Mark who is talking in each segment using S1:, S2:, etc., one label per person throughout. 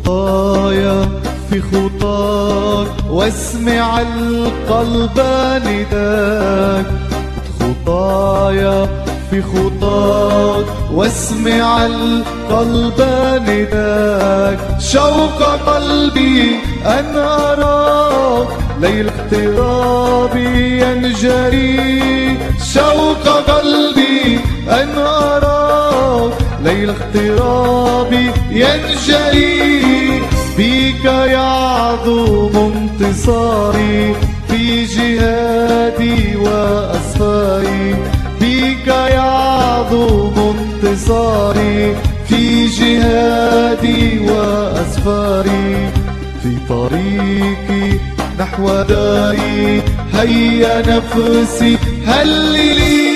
S1: خطايا في خطاك واسمع القلب نداك. خطايا في خطاك واسمع القلب نداك. شوق قلبي أن أراك ليل اغترابي ينجري. شوق قلبي أن أراك ليل اغترابي ينجري. بك يعظم انتصاري في جهادي وأسفاري. بك يعظم انتصاري في جهادي وأسفاري. في طريقي نحو داري هيا نفسي هللي.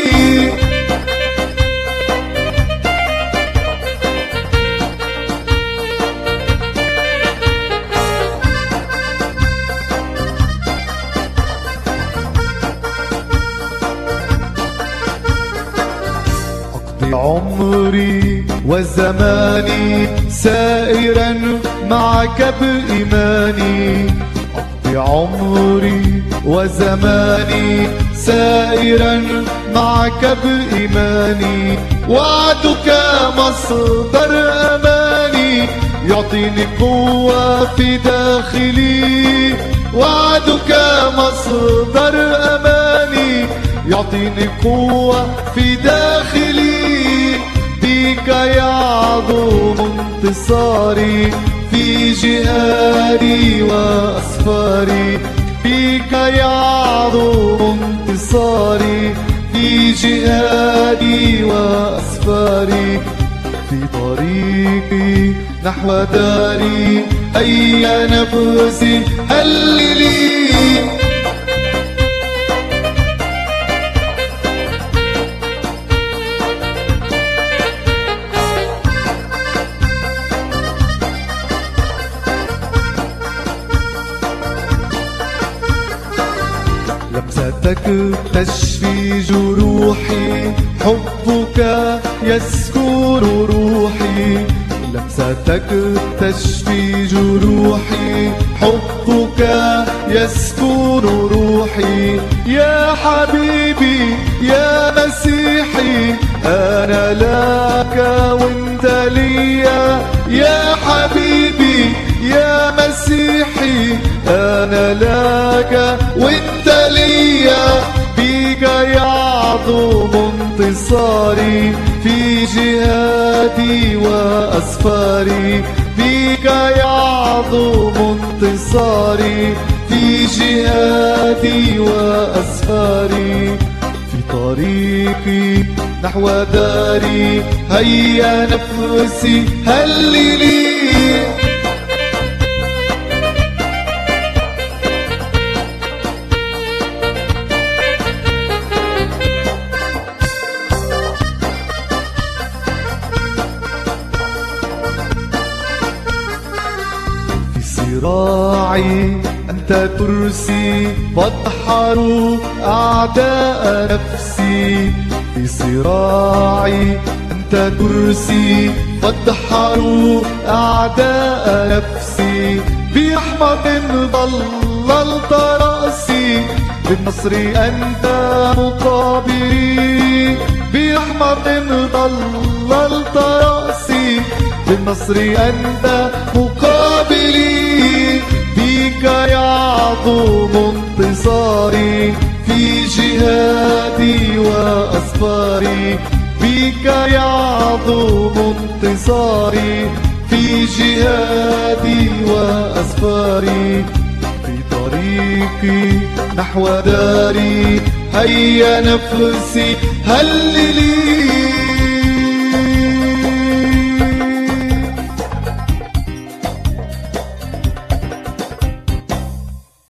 S1: عمري وزماني سائرا معك بإيماني. أقضي عمري وزماني سائرا معك بإيماني. وعدك مصدر أماني يعطيني قوة في داخلي. وعدك مصدر أماني يعطيني قوة في داخلي. بك يعظم انتصاري في جهادي وأسفاري. بك يعظم انتصاري في جهادي وأسفاري. في طريقي نحو داري هيا نفسي هللي. لمستك تشفي جروحي. حبك يسكر روحي. لمستك تشفي جروحي. حبك يسكر روحي. يا حبيبي يا مسيحي أنا لك وانت ليا. يا حبيبي يا مسيحي أنا لك وانت ليا. بك يعظم انتصاري في جهادي وأسفاري. بك يعظم انتصاري في جهادي وأسفاري. في طريقي نحو داري هيا نفسي هللي. صراعي أنت ترسي وادحر أعداء نفسي. في صراعي أنت ترسي وادحر أعداء نفسي. برحمة ضللت رأسي بالنصر أنت مقابري. برحمة ضللت رأسي بالنصر أنت مقابلي. بك يعظم انتصاري في جهادي وأسفاري. بك يعظم انتصاري في جهادي وأسفاري. في طريقي نحو داري هيا نفسي هللي.